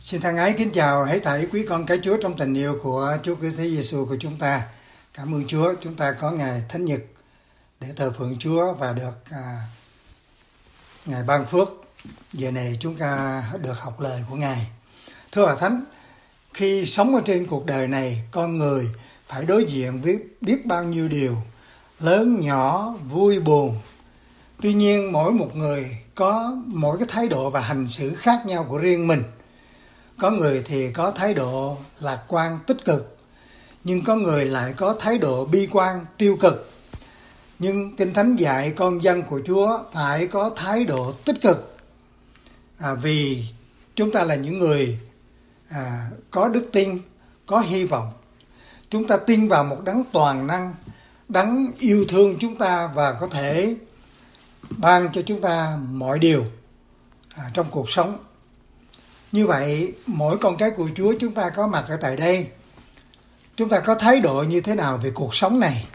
Xin thân ái kính chào hết thảy quý con cái Chúa trong tình yêu của Chúa Cứu Thế Giêsu của chúng ta. Cảm ơn Chúa, chúng ta có ngày Thánh Nhật để thờ phượng Chúa và được Ngài ban phước. Giờ này chúng ta được học lời của Ngài. Thưa Hội Thánh, khi sống ở trên cuộc đời này, con người phải đối diện với biết bao nhiêu điều, lớn nhỏ, vui buồn. Tuy nhiên mỗi một người có mỗi cái thái độ và hành xử khác nhau của riêng mình. Có người thì có thái độ lạc quan tích cực, nhưng có người lại có thái độ bi quan tiêu cực. Nhưng Kinh Thánh dạy con dân của Chúa phải có thái độ tích cực, vì chúng ta là những người có đức tin, có hy vọng. Chúng ta tin vào một đấng toàn năng, đấng yêu thương chúng ta và có thể ban cho chúng ta mọi điều trong cuộc sống. Như vậy, mỗi con cái của Chúa chúng ta có mặt ở tại đây, chúng ta có thái độ như thế nào về cuộc sống này?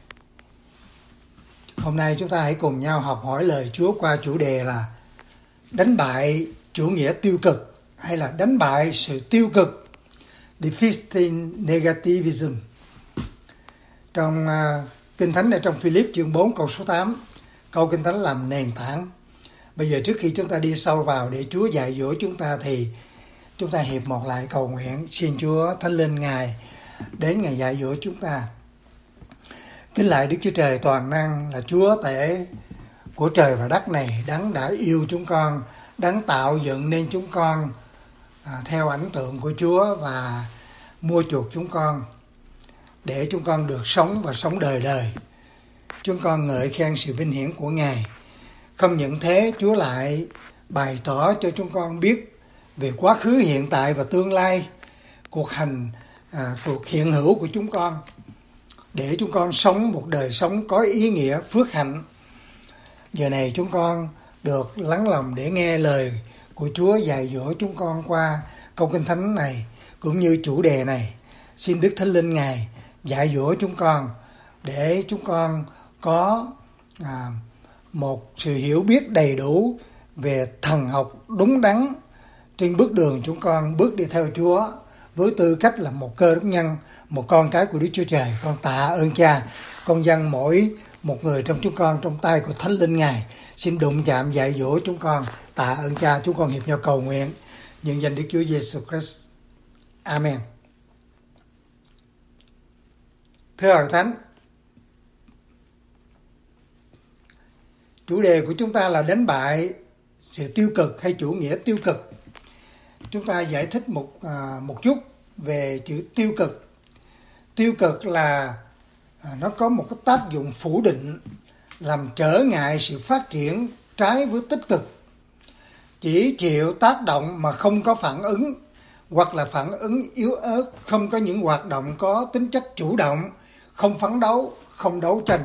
Hôm nay chúng ta hãy cùng nhau học hỏi lời Chúa qua chủ đề là đánh bại chủ nghĩa tiêu cực hay là đánh bại sự tiêu cực, defeating negativism. Trong Kinh Thánh ở trong Philip chương 4 câu số 8, câu Kinh Thánh làm nền tảng. Bây giờ trước khi chúng ta đi sâu vào để Chúa dạy dỗ chúng ta thì chúng ta hiệp một lại cầu nguyện xin Chúa Thánh Linh Ngài đến Ngài dạy dỗ chúng ta. Kính lạy Đức Chúa Trời toàn năng là Chúa tể của trời và đất này, đấng đã yêu chúng con, đấng tạo dựng nên chúng con theo ảnh tượng của Chúa và mua chuộc chúng con để chúng con được sống và sống đời đời. Chúng con ngợi khen sự vinh hiển của Ngài. Không những thế, Chúa lại bày tỏ cho chúng con biết về quá khứ, hiện tại và tương lai, cuộc hiện hữu của chúng con, để chúng con sống một đời sống có ý nghĩa, phước hạnh. Giờ này chúng con được lắng lòng để nghe lời của Chúa dạy dỗ chúng con qua câu Kinh Thánh này cũng như chủ đề này. Xin Đức Thánh Linh Ngài dạy dỗ chúng con để chúng con có một sự hiểu biết đầy đủ về thần học đúng đắn trên bước đường chúng con bước đi theo Chúa với tư cách là một cơ đốc nhân, một con cái của Đức Chúa Trời. Con tạ ơn Cha, con dâng mỗi một người trong chúng con trong tay của Thánh Linh Ngài. Xin đụng chạm dạy dỗ chúng con. Tạ ơn Cha, chúng con hiệp nhau cầu nguyện nhân danh Đức Chúa Giêsu Christ. Amen. Thưa Hội Thánh, chủ đề của chúng ta là đánh bại sự tiêu cực hay chủ nghĩa tiêu cực. Chúng ta giải thích một chút về chữ tiêu cực. Tiêu cực là nó có một cái tác dụng phủ định, làm trở ngại sự phát triển trái với tích cực. Chỉ chịu tác động mà không có phản ứng, hoặc là phản ứng yếu ớt, không có những hoạt động có tính chất chủ động, không phấn đấu, không đấu tranh.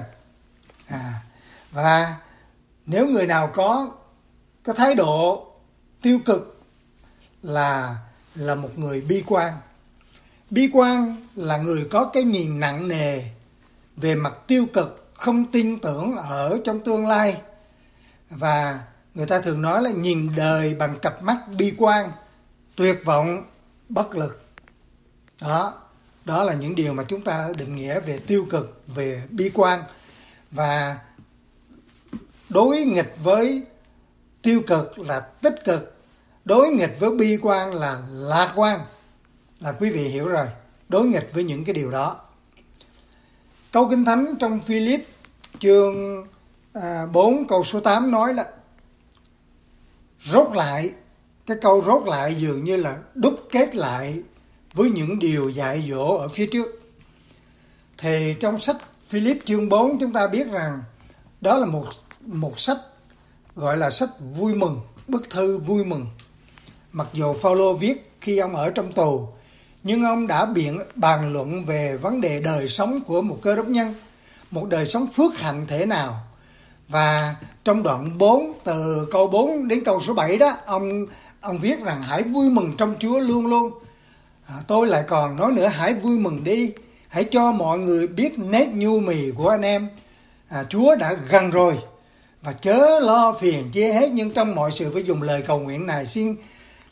Và nếu người nào có cái thái độ tiêu cực là một người bi quan. Bi quan là người có cái nhìn nặng nề về mặt tiêu cực, không tin tưởng ở trong tương lai. Và người ta thường nói là nhìn đời bằng cặp mắt bi quan, tuyệt vọng, bất lực. Đó là những điều mà chúng ta định nghĩa về tiêu cực, về bi quan. Và đối nghịch với tiêu cực là tích cực, đối nghịch với bi quan là lạc quan. Là quý vị hiểu rồi, đối nghịch với những cái điều đó. Câu Kinh Thánh trong Philip chương 4 câu số 8 nói là rốt lại, cái câu rốt lại dường như là đúc kết lại với những điều dạy dỗ ở phía trước. Thì trong sách Philip chương 4 chúng ta biết rằng đó là một sách gọi là sách vui mừng, bức thư vui mừng. Mặc dù Phaolô viết khi ông ở trong tù, nhưng ông đã bàn luận về vấn đề đời sống của một cơ đốc nhân, một đời sống phước hạnh thế nào. Và trong đoạn 4, từ câu 4 đến câu số 7 đó, ông viết rằng hãy vui mừng trong Chúa luôn luôn. Tôi lại còn nói nữa, hãy vui mừng đi, hãy cho mọi người biết nét nhu mì của anh em. Chúa đã gần rồi, và chớ lo phiền chia hết, nhưng trong mọi sự phải dùng lời cầu nguyện này xin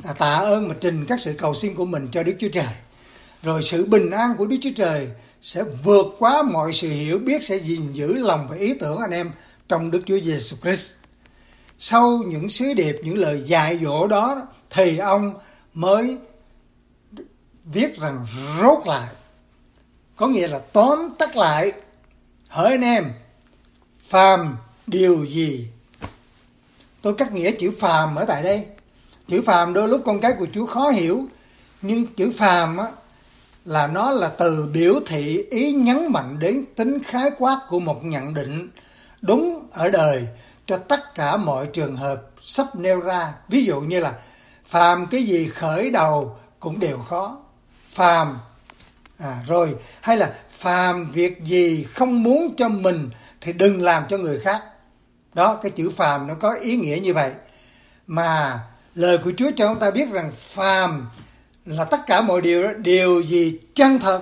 tạ ơn mà trình các sự cầu xin của mình cho Đức Chúa Trời. Rồi sự bình an của Đức Chúa Trời sẽ vượt quá mọi sự hiểu biết, sẽ gìn giữ lòng và ý tưởng anh em trong Đức Chúa Giêsu Christ. Sau những sứ điệp, những lời dạy dỗ đó thì ông mới viết rằng rốt lại, có nghĩa là tóm tắt lại. Hỡi anh em, phàm điều gì? Tôi cắt nghĩa chữ phàm ở tại đây. Chữ phàm đôi lúc con cái của Chúa khó hiểu, nhưng chữ phàm á, là nó là từ biểu thị ý nhấn mạnh đến tính khái quát của một nhận định đúng ở đời cho tất cả mọi trường hợp sắp nêu ra. Ví dụ như là phàm cái gì khởi đầu cũng đều khó. Phàm rồi hay là phàm việc gì không muốn cho mình thì đừng làm cho người khác. Đó, cái chữ phàm nó có ý nghĩa như vậy. Mà lời của Chúa cho chúng ta biết rằng phàm là tất cả mọi điều, điều gì chân thật.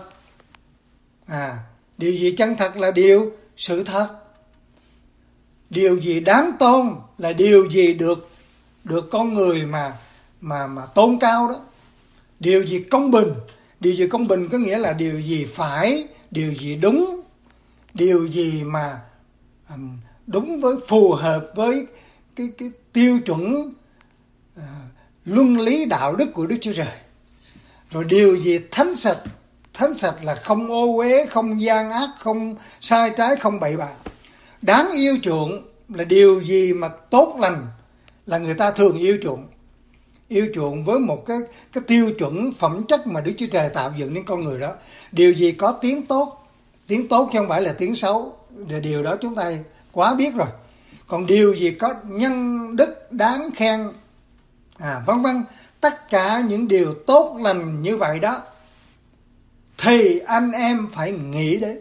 Điều gì chân thật là điều sự thật. Điều gì đáng tôn là điều gì được con người mà tôn cao đó. Điều gì công bình, điều gì công bình có nghĩa là điều gì phải, điều gì đúng, điều gì mà đúng với, phù hợp với cái tiêu chuẩn luân lý đạo đức của Đức Chúa Trời. Rồi điều gì thánh sạch là không ô uế, không gian ác, không sai trái, không bậy bạ. Đáng yêu chuộng là điều gì mà tốt lành, là người ta thường yêu chuộng với một cái tiêu chuẩn phẩm chất mà Đức Chúa Trời tạo dựng nên con người đó. Điều gì có tiếng tốt chứ không phải là tiếng xấu, điều đó chúng ta quá biết rồi. Còn điều gì có nhân đức đáng khen, vân vân, tất cả những điều tốt lành như vậy đó thì anh em phải nghĩ đến.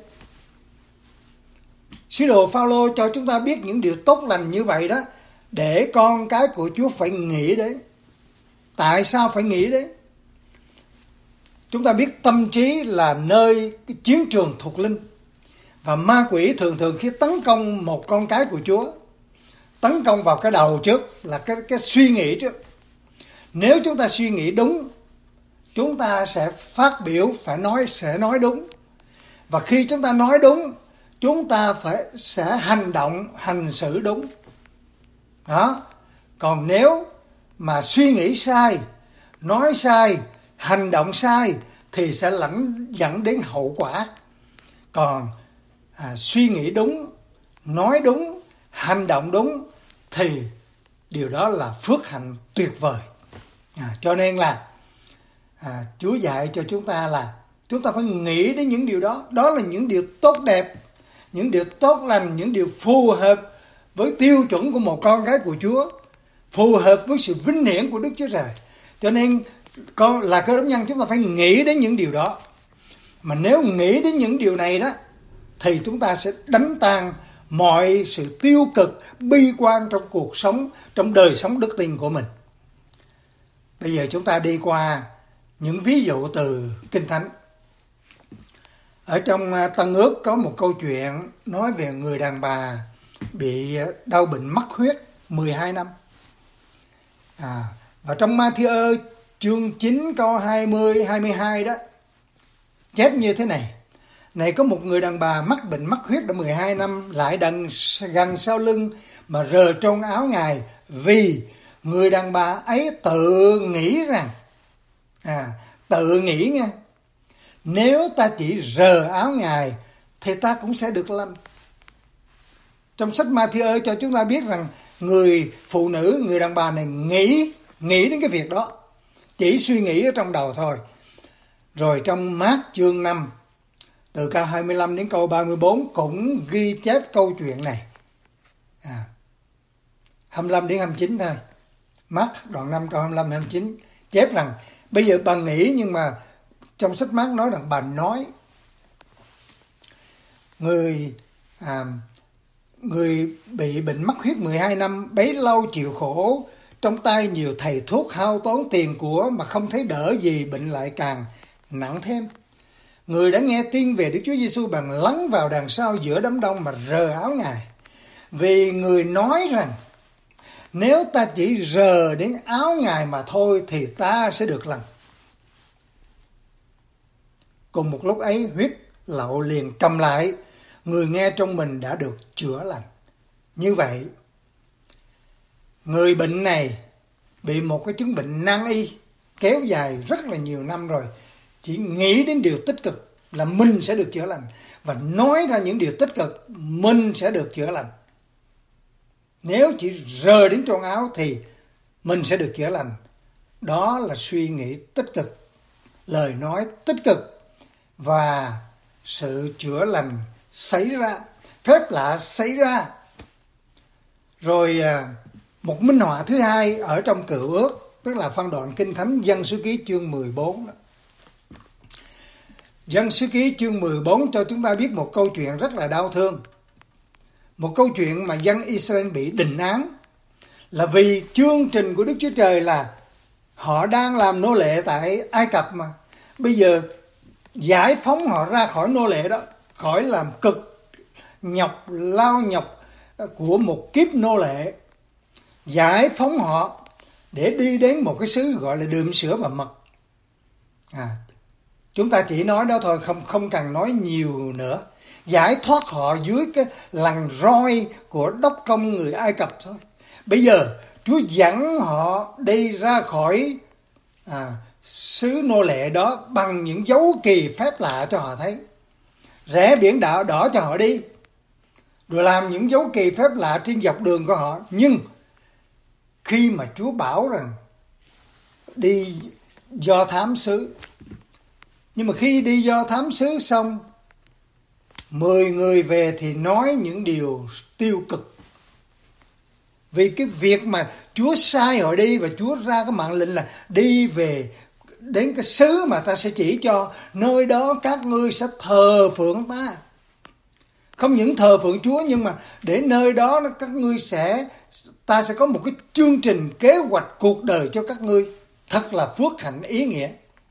Sứ đồ Phao-lô cho chúng ta biết những điều tốt lành như vậy đó để con cái của Chúa phải nghĩ đến. Tại sao phải nghĩ đến? Chúng ta biết tâm trí là nơi cái chiến trường thuộc linh, và ma quỷ thường khi tấn công một con cái của Chúa, tấn công vào cái đầu trước, là cái suy nghĩ trước. Nếu chúng ta suy nghĩ đúng, chúng ta sẽ phát biểu, sẽ nói đúng. Và khi chúng ta nói đúng, chúng ta sẽ hành xử đúng. Đó. Còn nếu mà suy nghĩ sai, nói sai, hành động sai thì sẽ dẫn đến hậu quả. Còn suy nghĩ đúng, nói đúng, hành động đúng thì điều đó là phước hạnh tuyệt vời. Cho nên là Chúa dạy cho chúng ta là chúng ta phải nghĩ đến những điều đó. Đó là những điều tốt đẹp, những điều tốt lành, những điều phù hợp với tiêu chuẩn của một con cái của Chúa, phù hợp với sự vinh hiển của Đức Chúa Trời. Cho nên là Cơ Đốc nhân chúng ta phải nghĩ đến những điều đó. Mà nếu nghĩ đến những điều này đó thì chúng ta sẽ đánh tan mọi sự tiêu cực, bi quan trong cuộc sống, trong đời sống đức tin của mình. Bây giờ chúng ta đi qua những ví dụ từ Kinh Thánh. Ở trong Tân Ước có một câu chuyện nói về người đàn bà bị đau bệnh mắc huyết 12 năm. Và trong Ma-thi-ơ chương 9 câu 20-22 đó chép như thế này: Này có một người đàn bà mắc bệnh mắc huyết đã 12 năm, lại đằng gần sau lưng mà rờ trong áo Ngài, vì người đàn bà ấy tự nghĩ rằng, tự nghĩ nha, nếu ta chỉ rờ áo Ngài thì ta cũng sẽ được lành. Trong sách Ma-thi-ơ cho chúng ta biết rằng người phụ nữ, người đàn bà này nghĩ đến cái việc đó, chỉ suy nghĩ ở trong đầu thôi. Rồi trong Mát chương 5 từ câu 25 đến câu 34 cũng ghi chép câu chuyện này. 25 đến 29 thôi. Mát đoạn 5 câu 25 đến 29 chép rằng bây giờ bà nghĩ, nhưng mà trong sách Mát nói rằng bà nói. Người bị bệnh mắc huyết 12 năm, bấy lâu chịu khổ, trong tay nhiều thầy thuốc, hao tốn tiền của mà không thấy đỡ gì, bệnh lại càng nặng thêm. Người đã nghe tin về Đức Chúa Giêsu bèn lắng vào đằng sau giữa đám đông mà rờ áo Ngài, vì người nói rằng nếu ta chỉ rờ đến áo Ngài mà thôi thì ta sẽ được lành. Cùng một lúc ấy, huyết lậu liền cầm lại, người nghe trong mình đã được chữa lành. Như vậy, người bệnh này bị một cái chứng bệnh nan y kéo dài rất là nhiều năm rồi, chỉ nghĩ đến điều tích cực là mình sẽ được chữa lành và nói ra những điều tích cực mình sẽ được chữa lành. Nếu chỉ rờ đến trong áo thì mình sẽ được chữa lành. Đó là suy nghĩ tích cực, lời nói tích cực và sự chữa lành xảy ra, phép lạ xảy ra. Rồi một minh họa thứ hai ở trong Cựu Ước, tức là phân đoạn Kinh Thánh Dân Số Ký chương 14 đó. Dân Số Ký chương 14 cho chúng ta biết một câu chuyện rất là đau thương. Một câu chuyện mà dân Israel bị định án là vì chương trình của Đức Chúa Trời là họ đang làm nô lệ tại Ai Cập mà. Bây giờ giải phóng họ ra khỏi nô lệ đó, khỏi làm cực nhọc, lao nhọc của một kiếp nô lệ. Giải phóng họ để đi đến một cái xứ gọi là đượm sữa và mật. Chúng ta chỉ nói đó thôi, không cần nói nhiều nữa. Giải thoát họ dưới cái lằn roi của đốc công người Ai Cập thôi. Bây giờ Chúa dẫn họ đi ra khỏi xứ nô lệ đó bằng những dấu kỳ phép lạ cho họ thấy. Rẽ biển đỏ cho họ đi, rồi làm những dấu kỳ phép lạ trên dọc đường của họ. Nhưng khi mà Chúa bảo rằng đi do thám xứ, nhưng mà khi đi do thám xứ xong, 10 người về thì nói những điều tiêu cực. Vì cái việc mà Chúa sai họ đi và Chúa ra cái mạng lệnh là đi về đến cái xứ mà ta sẽ chỉ cho, nơi đó các ngươi sẽ thờ phượng ta. Không những thờ phượng Chúa, nhưng mà để nơi đó các ngươi ta sẽ có một cái chương trình kế hoạch cuộc đời cho các ngươi thật là phước hạnh ý nghĩa.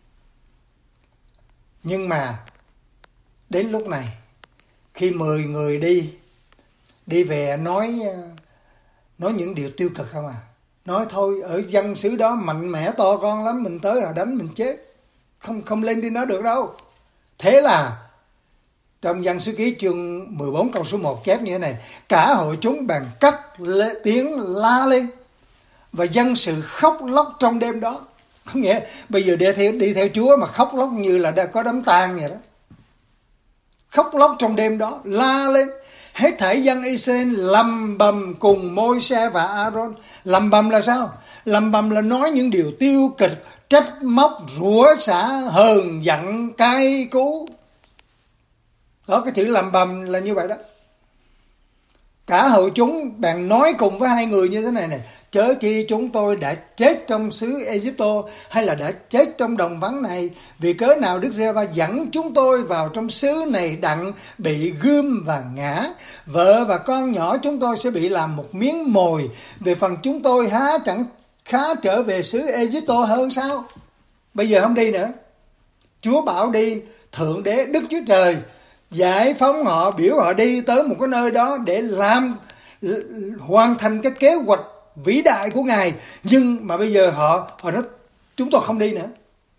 Nhưng mà đến lúc này, khi 10 người đi về nói những điều tiêu cực không à. Nói thôi, ở dân xứ đó mạnh mẽ to con lắm, mình tới họ đánh mình chết. Không lên đi nó được đâu. Thế là trong Dân Số Ký chương 14 câu số 1 chép như thế này: cả hội chúng bèn cất tiếng la lên và dân sự khóc lóc trong đêm đó. Có nghĩa bây giờ đi theo Chúa mà khóc lóc như là đã có đám tang vậy đó. Khóc lóc trong đêm đó, la lên. Hết thảy dân Israel lầm bầm cùng Môi-se và A-rôn. Lầm bầm là sao? Lầm bầm là nói những điều tiêu cực, trách móc, rủa xả, hờn giận, cay cú. Đó, cái chữ lầm bầm là như vậy đó. Cả hội chúng bèn nói cùng với hai người như thế này này: chớ chi chúng tôi đã chết trong xứ Ai-cập hay là đã chết trong đồng vắng này? Vì cớ nào Đức Giê-hô-va dẫn chúng tôi vào trong xứ này đặng bị gươm và ngã? Vợ và con nhỏ chúng tôi sẽ bị làm một miếng mồi. Về phần chúng tôi há chẳng khá trở về xứ Ai-cập hơn sao? Bây giờ không đi nữa. Chúa bảo đi, Thượng Đế Đức Chúa Trời giải phóng họ, biểu họ đi tới một cái nơi đó để hoàn thành cái kế hoạch vĩ đại của Ngài. Nhưng mà bây giờ họ nói chúng tôi không đi nữa.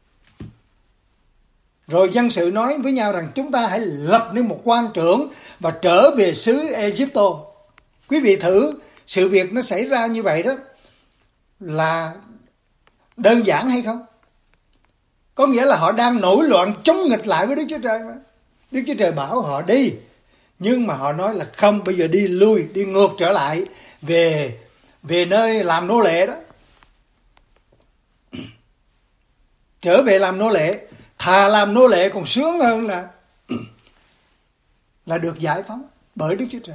Rồi dân sự nói với nhau rằng chúng ta hãy lập nên một quan trưởng và trở về xứ Ai-cập. Quý vị thử, sự việc nó xảy ra như vậy đó là đơn giản hay không? Có nghĩa là họ đang nổi loạn chống nghịch lại với Đức Chúa Trời mà. Đức Chúa Trời bảo họ đi, nhưng mà họ nói là không, bây giờ đi lui, đi ngược trở lại về nơi làm nô lệ đó. Trở về làm nô lệ, thà làm nô lệ còn sướng hơn là được giải phóng bởi Đức Chúa Trời.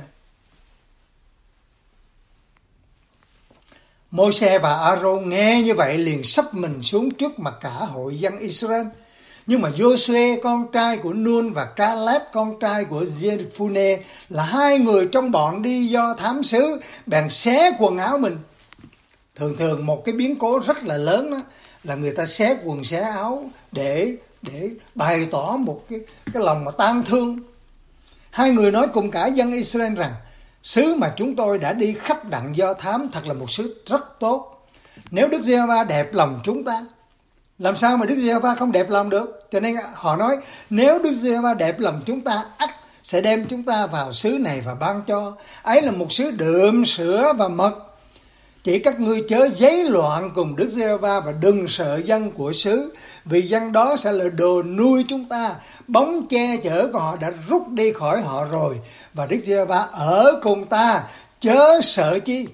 Môi-se và A-rôn nghe như vậy liền sắp mình xuống trước mặt cả hội dân Israel. Nhưng mà Giô-suê con trai của Nun và Ca-lép con trai của Giê-phu-nê là hai người trong bọn đi do thám xứ bèn xé quần áo mình. Thường một cái biến cố rất là lớn đó là người ta xé quần xé áo để bày tỏ một cái lòng mà tang thương. Hai người nói cùng cả dân Israel rằng: Xứ mà chúng tôi đã đi khắp đặng do thám thật là một xứ rất tốt. Nếu Đức Giê-hô-va đẹp lòng chúng ta, làm sao mà Đức Giê-hô-va không đẹp lòng được? Cho nên họ nói, nếu Đức Giê-hô-va đẹp lòng chúng ta, ắt sẽ đem chúng ta vào xứ này và ban cho. Ấy là một xứ đượm sữa và mật. Chỉ các ngươi chớ giấy loạn cùng Đức Giê-hô-va và đừng sợ dân của xứ, vì dân đó sẽ là đồ nuôi chúng ta. Bóng che chở của họ đã rút đi khỏi họ rồi, và Đức Giê-hô-va ở cùng ta, chớ sợ chi.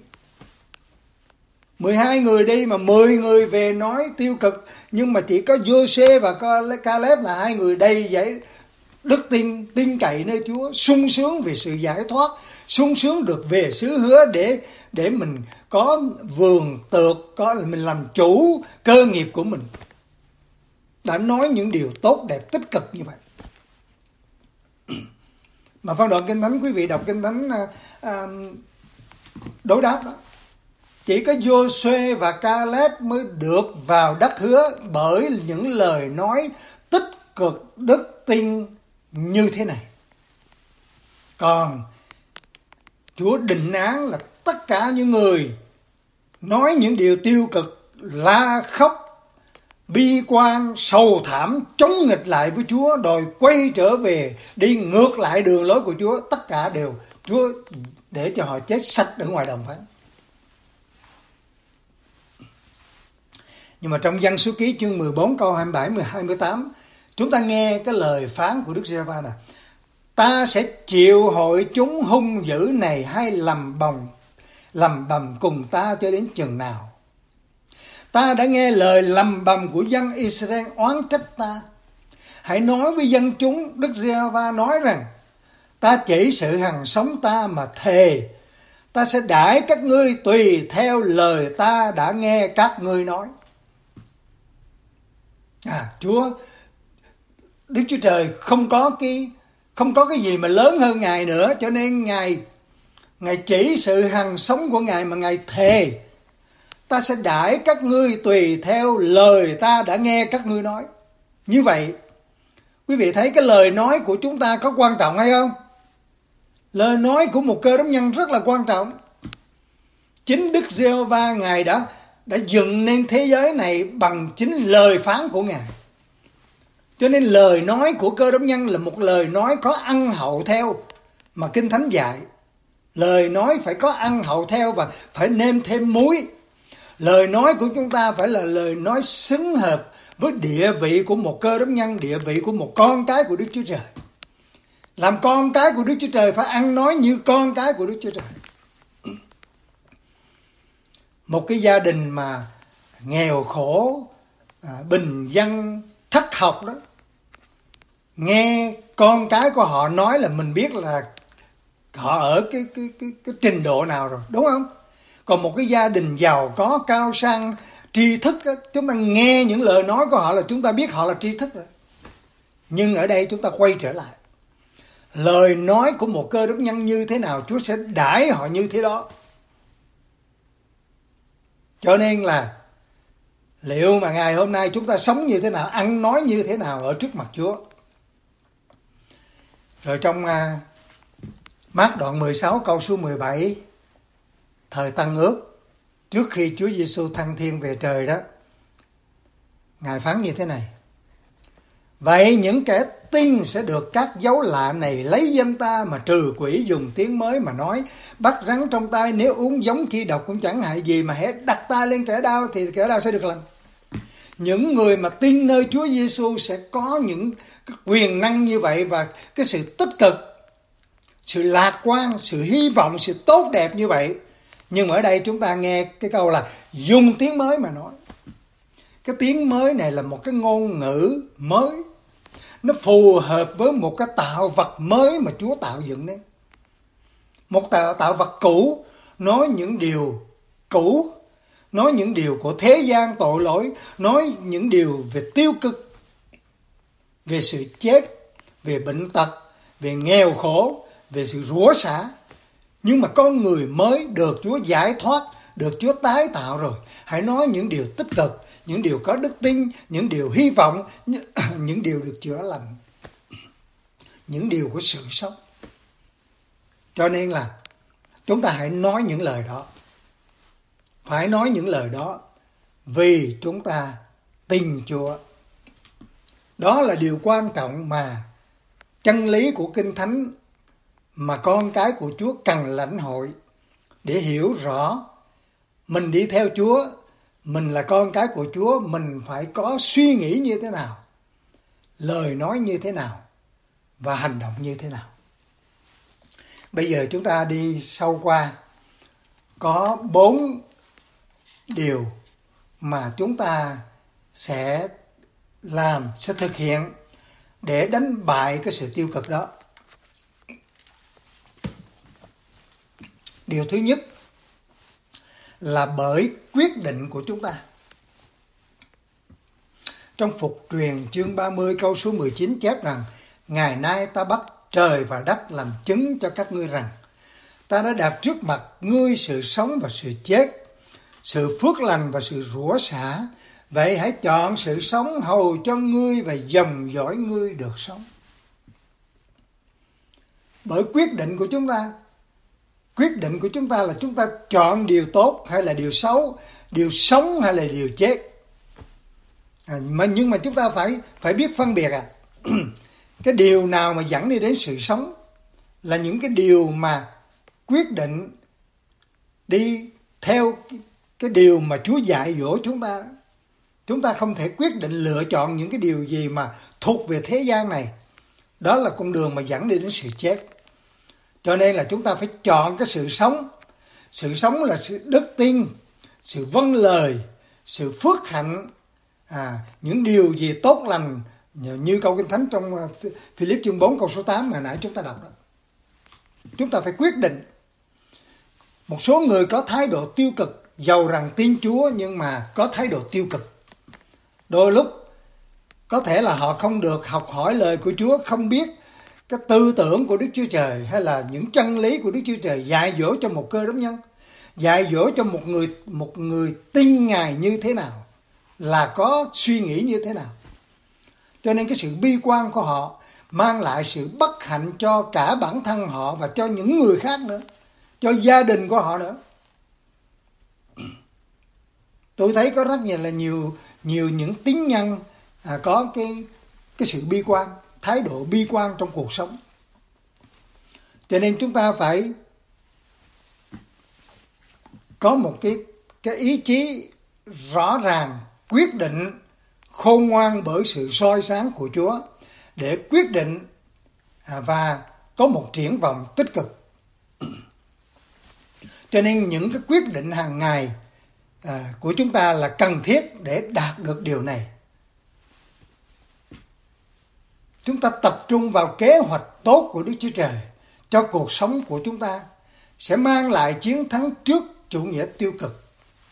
12 người đi mà 10 người về nói tiêu cực, nhưng mà chỉ có Giô-xê và Ca-lép là 2 người đầy dẫy đức tin cậy nơi Chúa, sung sướng vì sự giải thoát, sung sướng được về xứ hứa để mình có vườn tược, mình làm chủ cơ nghiệp của mình. Đã nói những điều tốt đẹp tích cực như vậy. Mà phân đoạn Kinh Thánh, quý vị đọc Kinh Thánh đối đáp đó, chỉ có Giô-suê và Ca-lép mới được vào đất hứa bởi những lời nói tích cực đức tin như thế này. Còn Chúa định án là tất cả những người nói những điều tiêu cực, la khóc, bi quan, sầu thảm, chống nghịch lại với Chúa, đòi quay trở về, đi ngược lại đường lối của Chúa, tất cả đều Chúa để cho họ chết sạch ở ngoài đồng phán. Nhưng mà trong Dân Số Ký chương 14 câu 27-28, chúng ta nghe cái lời phán của Đức Giê-hô-va nè. Ta sẽ chịu hội chúng hung dữ này hay lầm bầm cùng ta cho đến chừng nào? Ta đã nghe lời lầm bầm của dân Israel oán trách ta. Hãy nói với dân chúng, Đức Giê-hô-va nói rằng, ta chỉ sự hằng sống ta mà thề, ta sẽ đãi các ngươi tùy theo lời ta đã nghe các ngươi nói. Đức Chúa Trời không có cái gì mà lớn hơn Ngài nữa, cho nên Ngài chỉ sự hằng sống của Ngài mà Ngài thề, ta sẽ đãi các ngươi tùy theo lời ta đã nghe các ngươi nói. Như vậy, quý vị thấy cái lời nói của chúng ta có quan trọng hay không? Lời nói của một Cơ Đốc nhân rất là quan trọng. Chính Đức Giê-hô-va Ngài đã dựng nên thế giới này bằng chính lời phán của Ngài. Cho nên lời nói của Cơ Đốc nhân là một lời nói có ăn hậu theo mà Kinh Thánh dạy. Lời nói phải có ăn hậu theo và phải nêm thêm muối. Lời nói của chúng ta phải là lời nói xứng hợp với địa vị của một Cơ Đốc nhân, địa vị của một con cái của Đức Chúa Trời. Làm con cái của Đức Chúa Trời phải ăn nói như con cái của Đức Chúa Trời. Một cái gia đình mà nghèo khổ, bình dân, thất học đó, nghe con cái của họ nói là mình biết là họ ở cái trình độ nào rồi, đúng không? Còn một cái gia đình giàu có, cao sang, tri thức đó, chúng ta nghe những lời nói của họ là chúng ta biết họ là tri thức rồi. Nhưng ở đây chúng ta quay trở lại, lời nói của một Cơ Đốc nhân như thế nào, Chúa sẽ đãi họ như thế đó. Cho nên là liệu mà ngày hôm nay chúng ta sống như thế nào, ăn nói như thế nào ở trước mặt Chúa. Rồi trong Mác đoạn 16 câu số 17, thời Tân Ước, trước khi Chúa Giêsu thăng thiên về trời đó, Ngài phán như thế này: vậy những kẻ tin sẽ được các dấu lạ này lấy danh ta mà trừ quỷ, dùng tiếng mới mà nói, bắt rắn trong tay, nếu uống giống chi độc cũng chẳng hại gì, mà hễ đặt tay lên kẻ đau thì kẻ đau sẽ được lành. Những người mà tin nơi Chúa Giêsu sẽ có những cái quyền năng như vậy, và cái sự tích cực, sự lạc quan, sự hy vọng, sự tốt đẹp như vậy. Nhưng ở đây chúng ta nghe cái câu là dùng tiếng mới mà nói. Cái tiếng mới này là một cái ngôn ngữ mới, nó phù hợp với một cái tạo vật mới mà Chúa tạo dựng nên. Một tạo vật cũ nói những điều cũ, nói những điều của thế gian tội lỗi, nói những điều về tiêu cực, về sự chết, về bệnh tật, về nghèo khổ, về sự rủa xả. Nhưng mà con người mới được Chúa giải thoát, được Chúa tái tạo rồi. Hãy nói những điều tích cực, những điều có đức tin, những điều hy vọng, những điều được chữa lành, những điều của sự sống. Cho nên là chúng ta hãy nói những lời đó. Phải nói những lời đó vì chúng ta tin Chúa. Đó là điều quan trọng mà chân lý của Kinh Thánh mà con cái của Chúa cần lãnh hội để hiểu rõ mình đi theo Chúa, mình là con cái của Chúa, mình phải có suy nghĩ như thế nào, lời nói như thế nào và hành động như thế nào. Bây giờ chúng ta đi sâu qua, có 4 điều mà chúng ta sẽ thực hiện để đánh bại cái sự tiêu cực đó. Điều thứ nhất là bởi quyết định của chúng ta. Trong Phục Truyền chương 30 câu số 19 chép rằng: ngày nay ta bắt trời và đất làm chứng cho các ngươi rằng ta đã đặt trước mặt ngươi sự sống và sự chết, sự phước lành và sự rủa xả. Vậy hãy chọn sự sống hầu cho ngươi và dòng dõi ngươi được sống. Bởi quyết định của chúng ta. Quyết định của chúng ta là chúng ta chọn điều tốt hay là điều xấu, điều sống hay là điều chết. Nhưng mà chúng ta phải biết phân biệt cái điều nào mà dẫn đi đến sự sống là những cái điều mà quyết định đi theo cái điều mà Chúa dạy dỗ chúng ta. Chúng ta không thể quyết định lựa chọn những cái điều gì mà thuộc về thế gian này. Đó là con đường mà dẫn đi đến sự chết. Cho nên là chúng ta phải chọn cái sự sống. Sự sống là sự đức tin, sự vâng lời, sự phước hạnh, những điều gì tốt lành, như câu Kinh Thánh trong Philip chương 4 câu số 8 mà nãy chúng ta đọc đó. Chúng ta phải quyết định. Một số người có thái độ tiêu cực, dầu rằng tin Chúa nhưng mà có thái độ tiêu cực. Đôi lúc có thể là họ không được học hỏi lời của Chúa, không biết cái tư tưởng của Đức Chúa Trời hay là những chân lý của Đức Chúa Trời dạy dỗ cho một cơ đốc nhân, dạy dỗ cho một người tin Ngài như thế nào, là có suy nghĩ như thế nào. Cho nên cái sự bi quan của họ mang lại sự bất hạnh cho cả bản thân họ và cho những người khác nữa, cho gia đình của họ nữa. Tôi thấy có rất nhiều những tín nhân có cái sự bi quan, thái độ bi quan trong cuộc sống. Cho nên chúng ta phải có một cái ý chí rõ ràng, quyết định, khôn ngoan bởi sự soi sáng của Chúa để quyết định và có một triển vọng tích cực. Cho nên những cái quyết định hàng ngày của chúng ta là cần thiết để đạt được điều này. Chúng ta tập trung vào kế hoạch tốt của Đức Chúa Trời cho cuộc sống của chúng ta sẽ mang lại chiến thắng trước chủ nghĩa tiêu cực.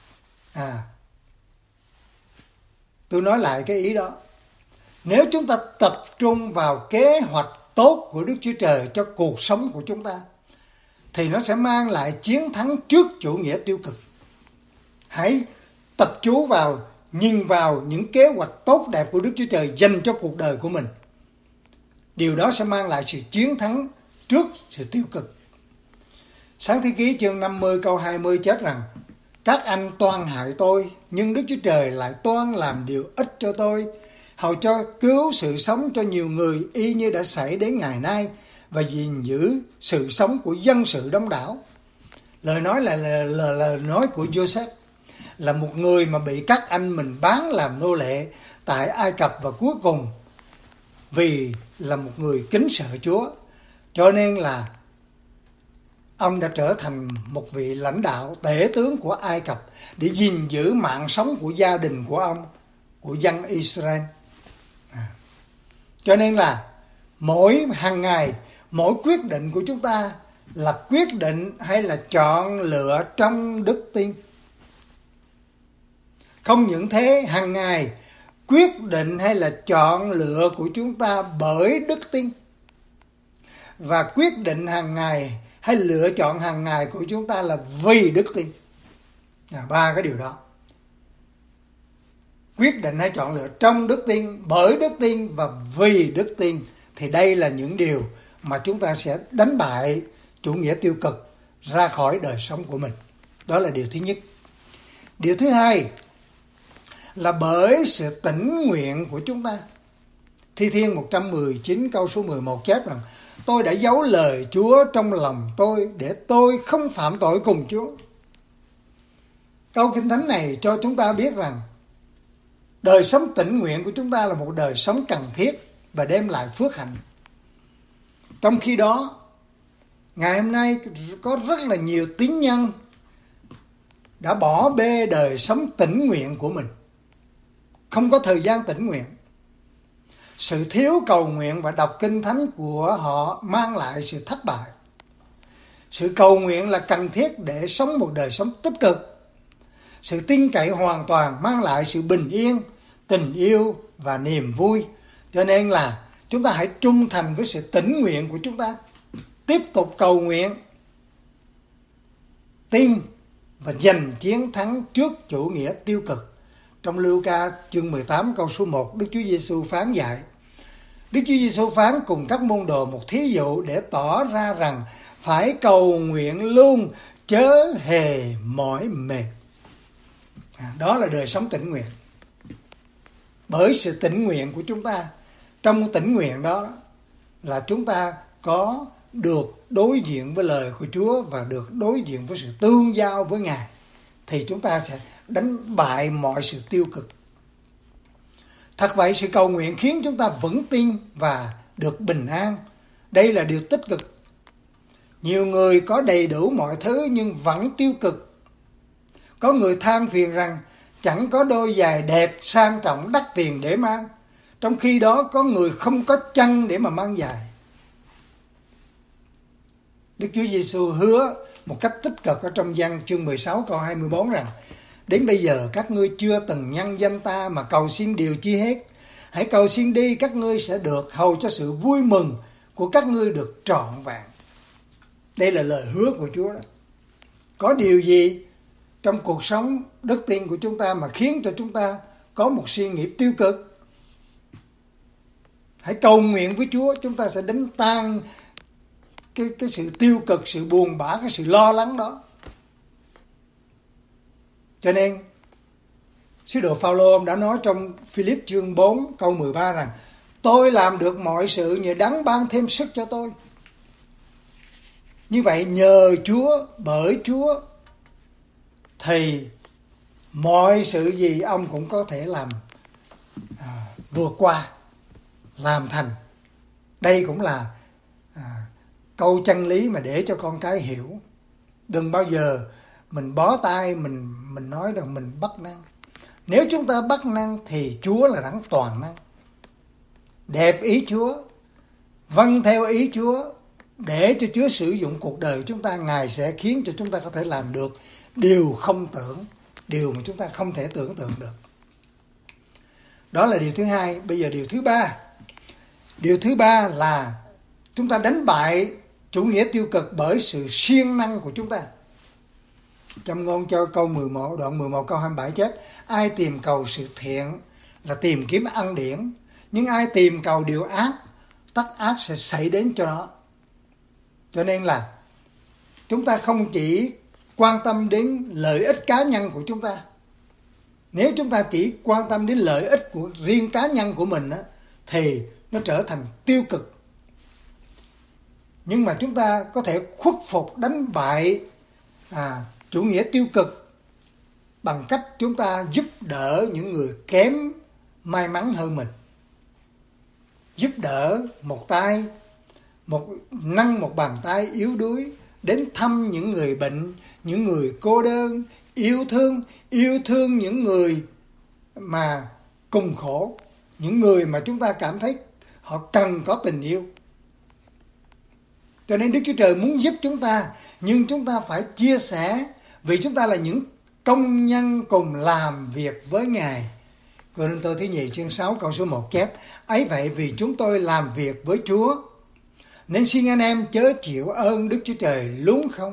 Tôi nói lại cái ý đó. Nếu chúng ta tập trung vào kế hoạch tốt của Đức Chúa Trời cho cuộc sống của chúng ta thì nó sẽ mang lại chiến thắng trước chủ nghĩa tiêu cực. Hãy tập trung vào, nhìn vào những kế hoạch tốt đẹp của Đức Chúa Trời dành cho cuộc đời của mình. Điều đó sẽ mang lại sự chiến thắng trước sự tiêu cực. Sáng Thế Ký chương 50 câu 20 chép rằng: các anh toan hại tôi, nhưng Đức Chúa Trời lại toan làm điều ích cho tôi, hầu cho cứu sự sống cho nhiều người, y như đã xảy đến ngày nay, và gìn giữ sự sống của dân sự đông đảo. Lời nói là lời nói của Joseph, là một người mà bị các anh mình bán làm nô lệ tại Ai Cập, và cuối cùng vì là một người kính sợ Chúa, cho nên là ông đã trở thành một vị lãnh đạo tể tướng của Ai Cập để gìn giữ mạng sống của gia đình của ông, của dân Israel. Cho nên là hàng ngày, mỗi quyết định của chúng ta là quyết định hay là chọn lựa trong đức tin. Không những thế, hàng ngày quyết định hay là chọn lựa của chúng ta bởi đức tin. Và quyết định hàng ngày hay lựa chọn hàng ngày của chúng ta là vì đức tin. Ba cái điều đó. Quyết định hay chọn lựa trong đức tin, bởi đức tin và vì đức tin. Thì đây là những điều mà chúng ta sẽ đánh bại chủ nghĩa tiêu cực ra khỏi đời sống của mình. Đó là điều thứ nhất. Điều thứ hai là bởi sự tĩnh nguyện của chúng ta. Thi Thiên 119 câu số 11 chép rằng: tôi đã giấu lời Chúa trong lòng tôi để tôi không phạm tội cùng Chúa. Câu Kinh Thánh này cho chúng ta biết rằng đời sống tĩnh nguyện của chúng ta là một đời sống cần thiết và đem lại phước hạnh. Trong khi đó, ngày hôm nay có rất là nhiều tín nhân đã bỏ bê đời sống tĩnh nguyện của mình, không có thời gian tĩnh nguyện. Sự thiếu cầu nguyện và đọc Kinh Thánh của họ mang lại sự thất bại. Sự cầu nguyện là cần thiết để sống một đời sống tích cực. Sự tin cậy hoàn toàn mang lại sự bình yên, tình yêu và niềm vui. Cho nên là chúng ta hãy trung thành với sự tĩnh nguyện của chúng ta. Tiếp tục cầu nguyện, tin và giành chiến thắng trước chủ nghĩa tiêu cực. Trong Luca chương 18 câu số 1, Đức Chúa Giêsu phán dạy. Đức Chúa Giêsu phán cùng các môn đồ một thí dụ để tỏ ra rằng phải cầu nguyện luôn, chớ hề mỏi mệt. Đó là đời sống tĩnh nguyện. Bởi sự tĩnh nguyện của chúng ta, trong tĩnh nguyện đó là chúng ta có được đối diện với lời của Chúa và được đối diện với sự tương giao với Ngài, thì chúng ta sẽ đánh bại mọi sự tiêu cực. Thật vậy, sự cầu nguyện khiến chúng ta vững tin và được bình an. Đây là điều tích cực. Nhiều người có đầy đủ mọi thứ nhưng vẫn tiêu cực. Có người than phiền rằng chẳng có đôi giày đẹp, sang trọng, đắt tiền để mang. Trong khi đó có người không có chân để mà mang giày. Đức Chúa Giêsu hứa một cách tích cực ở trong Giăng chương 16 câu 24 rằng: đến bây giờ các ngươi chưa từng nhân danh ta mà cầu xin điều chi hết. Hãy cầu xin đi, các ngươi sẽ được, hầu cho sự vui mừng của các ngươi được trọn vẹn. Đây là lời hứa của Chúa đó. Có điều gì trong cuộc sống đức tin của chúng ta mà khiến cho chúng ta có một suy nghĩ tiêu cực? Hãy cầu nguyện với Chúa, chúng ta sẽ đánh tan cái sự tiêu cực, sự buồn bã, cái sự lo lắng đó. Cho nên sứ đồ Phao-lô ông đã nói trong Philip chương 4 câu 13 rằng: tôi làm được mọi sự nhờ Đấng ban thêm sức cho tôi. Như vậy nhờ Chúa, bởi Chúa thì mọi sự gì ông cũng có thể làm vượt qua, làm thành. Đây cũng là câu chân lý mà để cho con cái hiểu. Đừng bao giờ mình bó tay, mình nói rằng mình bất năng. Nếu chúng ta bất năng thì Chúa là đấng toàn năng. Đẹp ý Chúa, vâng theo ý Chúa, để cho Chúa sử dụng cuộc đời chúng ta. Ngài sẽ khiến cho chúng ta có thể làm được điều không tưởng, điều mà chúng ta không thể tưởng tượng được. Đó là điều thứ hai. Bây giờ điều thứ ba. Điều thứ ba là chúng ta đánh bại chủ nghĩa tiêu cực bởi sự siêng năng của chúng ta. Trong Ngôn cho câu 11, đoạn 11 câu 27 chép: ai tìm cầu sự thiện là tìm kiếm ân điển, nhưng ai tìm cầu điều ác, tất ác sẽ xảy đến cho nó. Cho nên là chúng ta không chỉ quan tâm đến lợi ích cá nhân của chúng ta. Nếu chúng ta chỉ quan tâm đến lợi ích của riêng cá nhân của mình thì nó trở thành tiêu cực. Nhưng mà chúng ta có thể khuất phục, đánh bại chủ nghĩa tiêu cực bằng cách chúng ta giúp đỡ những người kém may mắn hơn mình. Giúp đỡ một tay, nâng một bàn tay yếu đuối, đến thăm những người bệnh, những người cô đơn, yêu thương những người mà cùng khổ, những người mà chúng ta cảm thấy họ cần có tình yêu. Cho nên Đức Chúa Trời muốn giúp chúng ta, nhưng chúng ta phải chia sẻ, vì chúng ta là những công nhân cùng làm việc với Ngài. Cô-rinh-tô thứ nhì chương 6 câu số 1 chép: ấy vậy vì chúng tôi làm việc với Chúa, nên xin anh em chớ chịu ơn Đức Chúa Trời luống không.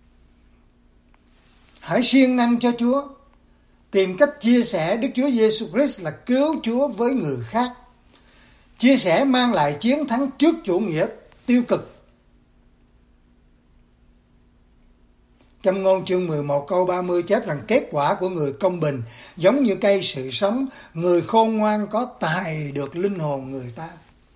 Hãy siêng năng cho Chúa, tìm cách chia sẻ Đức Chúa Giêsu Christ là cứu Chúa với người khác. Chia sẻ mang lại chiến thắng trước chủ nghĩa tiêu cực. Châm ngôn chương 11 câu 30 chép rằng kết quả của người công bình giống như cây sự sống, người khôn ngoan có tài được linh hồn người ta.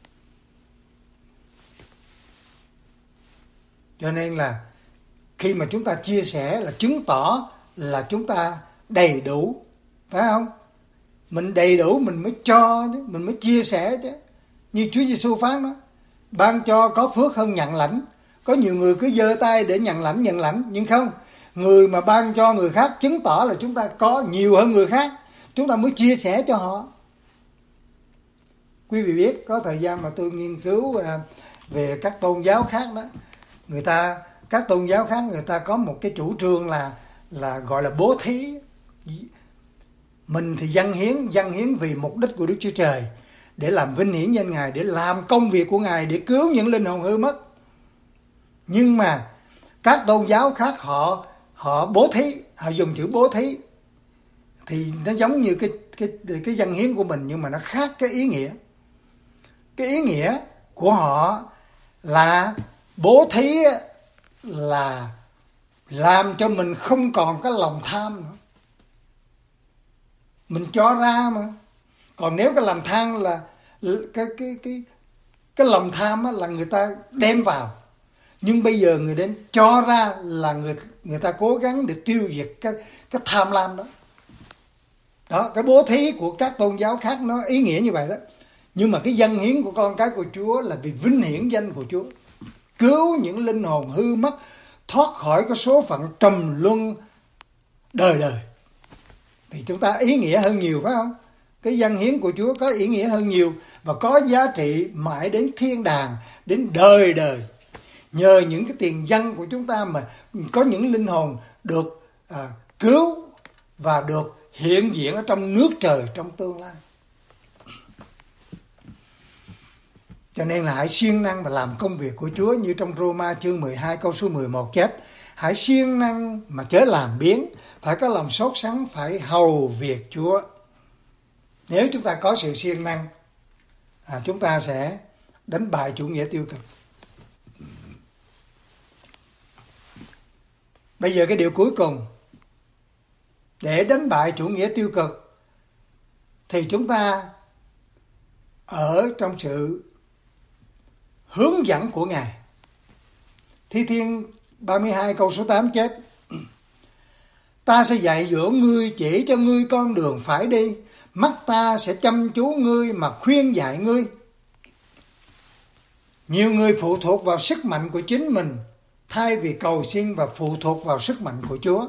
Cho nên là khi mà chúng ta chia sẻ là chứng tỏ là chúng ta đầy đủ, phải không? Mình đầy đủ mình mới cho chứ, mình mới chia sẻ chứ. Như Chúa Giêsu phán đó, ban cho có phước hơn nhận lãnh. Có nhiều người cứ giơ tay để nhận lãnh, nhưng không. Người mà ban cho người khác chứng tỏ là chúng ta có nhiều hơn người khác, chúng ta mới chia sẻ cho họ. Quý vị biết, có thời gian mà tôi nghiên cứu về các tôn giáo khác đó, các tôn giáo khác người ta có một cái chủ trương là gọi là bố thí. Mình thì dâng hiến vì mục đích của Đức Chúa Trời, để làm vinh hiển danh Ngài, để làm công việc của Ngài, để cứu những linh hồn hư mất. Nhưng mà các tôn giáo khác họ bố thí, họ dùng chữ bố thí thì nó giống như cái dâng hiến của mình, nhưng mà nó khác cái ý nghĩa. Cái ý nghĩa của họ là bố thí là làm cho mình không còn cái lòng tham nữa. Mình cho ra mà. Còn nếu cái lòng tham là cái lòng tham là người ta đem vào. Nhưng bây giờ người đem cho ra là người ta cố gắng để tiêu diệt cái tham lam đó. Đó, cái bố thí của các tôn giáo khác nó ý nghĩa như vậy đó. Nhưng mà cái dâng hiến của con cái của Chúa là vì vinh hiển danh của Chúa, cứu những linh hồn hư mất thoát khỏi cái số phận trầm luân đời đời. Thì chúng ta ý nghĩa hơn nhiều, phải không? Cái dâng hiến của Chúa có ý nghĩa hơn nhiều và có giá trị mãi đến thiên đàng, đến đời đời. Nhờ những cái tiền dâng của chúng ta mà có những linh hồn được cứu và được hiện diện ở trong nước trời trong tương lai. Cho nên là hãy siêng năng và làm công việc của Chúa, như trong Roma chương 12 câu số 11 chép: hãy siêng năng mà chớ làm biếng, phải có lòng sốt sắng, phải hầu việc Chúa. Nếu chúng ta có sự siêng năng, chúng ta sẽ đánh bại chủ nghĩa tiêu cực. Bây giờ cái điều cuối cùng, để đánh bại chủ nghĩa tiêu cực thì chúng ta ở trong sự hướng dẫn của Ngài. Thi Thiên 32 câu số 8 chép: ta sẽ dạy dỗ ngươi, chỉ cho ngươi con đường phải đi, mắt ta sẽ chăm chú ngươi mà khuyên dạy ngươi. Nhiều người phụ thuộc vào sức mạnh của chính mình thay vì cầu xin và phụ thuộc vào sức mạnh của Chúa.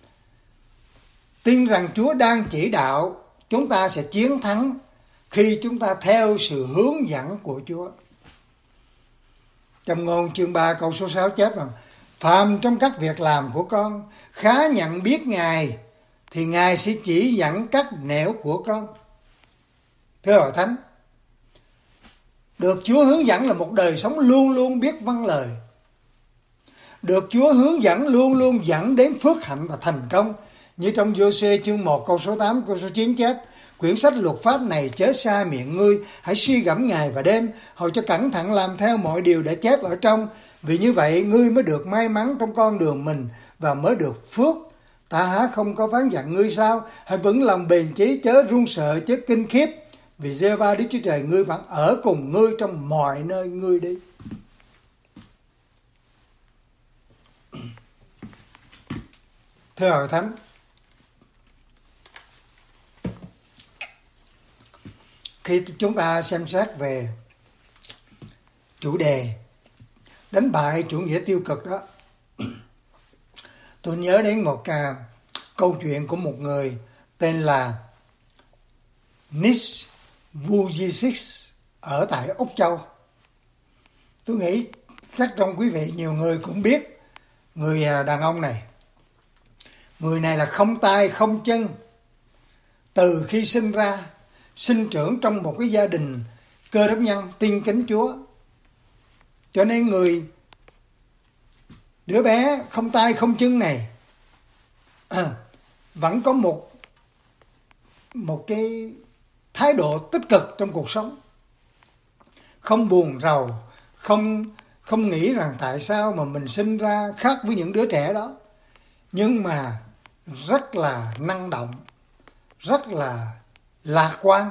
Tin rằng Chúa đang chỉ đạo, chúng ta sẽ chiến thắng khi chúng ta theo sự hướng dẫn của Chúa. Châm ngôn chương 3 câu số 6 chép rằng: phàm trong các việc làm của con, khá nhận biết Ngài, thì Ngài sẽ chỉ dẫn các nẻo của con. Thưa Hội Thánh, được Chúa hướng dẫn là một đời sống luôn luôn biết vâng lời. Được Chúa hướng dẫn luôn luôn dẫn đến phước hạnh và thành công. Như trong Giô-suê chương 1 câu số 8 câu số 9 chép: quyển sách luật pháp này chớ xa miệng ngươi, hãy suy gẫm ngày và đêm, hầu cho cẩn thận làm theo mọi điều đã chép ở trong. Vì như vậy ngươi mới được may mắn trong con đường mình và mới được phước. Ta há không có phán dặn ngươi sao? Hãy vững lòng bền chí, chớ run sợ, chớ kinh khiếp, vì Giê-hô-va Đức Chúa Trời ngươi vẫn ở cùng ngươi trong mọi nơi ngươi đi. Thưa Hội Thánh, khi chúng ta xem xét về chủ đề đánh bại chủ nghĩa tiêu cực đó, tôi nhớ đến một câu chuyện của một người tên là Nis Vujicic ở tại Úc Châu. Tôi nghĩ chắc trong quý vị nhiều người cũng biết người đàn ông này. Người này là không tay không chân. Từ khi sinh ra, sinh trưởng trong một cái gia đình Cơ Đốc nhân tin kính Chúa. Cho nên đứa bé không tay không chân này vẫn có một cái thái độ tích cực trong cuộc sống. Không buồn rầu, không nghĩ rằng tại sao mà mình sinh ra khác với những đứa trẻ đó. nhưng mà rất là năng động, rất là lạc quan.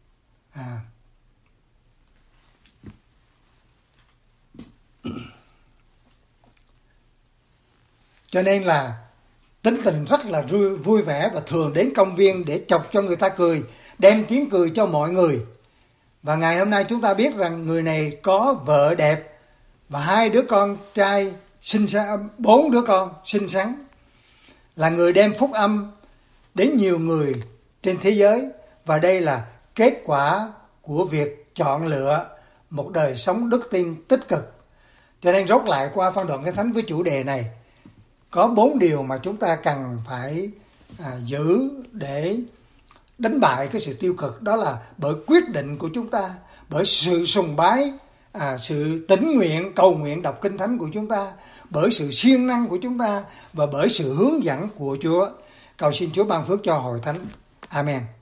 Cho nên là tính tình rất là vui vẻ và thường đến công viên để chọc cho người ta cười, đem tiếng cười cho mọi người. Và ngày hôm nay chúng ta biết rằng người này có vợ đẹp và 2 đứa con trai xinh xắn, 4 đứa con xinh xắn, là người đem phúc âm đến nhiều người trên thế giới. Và đây là kết quả của việc chọn lựa một đời sống đức tin tích cực. Cho nên rốt lại qua phân đoạn Kinh Thánh với chủ đề này, có 4 điều mà chúng ta cần phải giữ để đánh bại cái sự tiêu cực. Đó là bởi quyết định của chúng ta, bởi sự sùng bái, sự tín nguyện, cầu nguyện đọc Kinh Thánh của chúng ta, bởi sự siêng năng của chúng ta và bởi sự hướng dẫn của Chúa. Cầu xin Chúa ban phước cho hội thánh. Amen.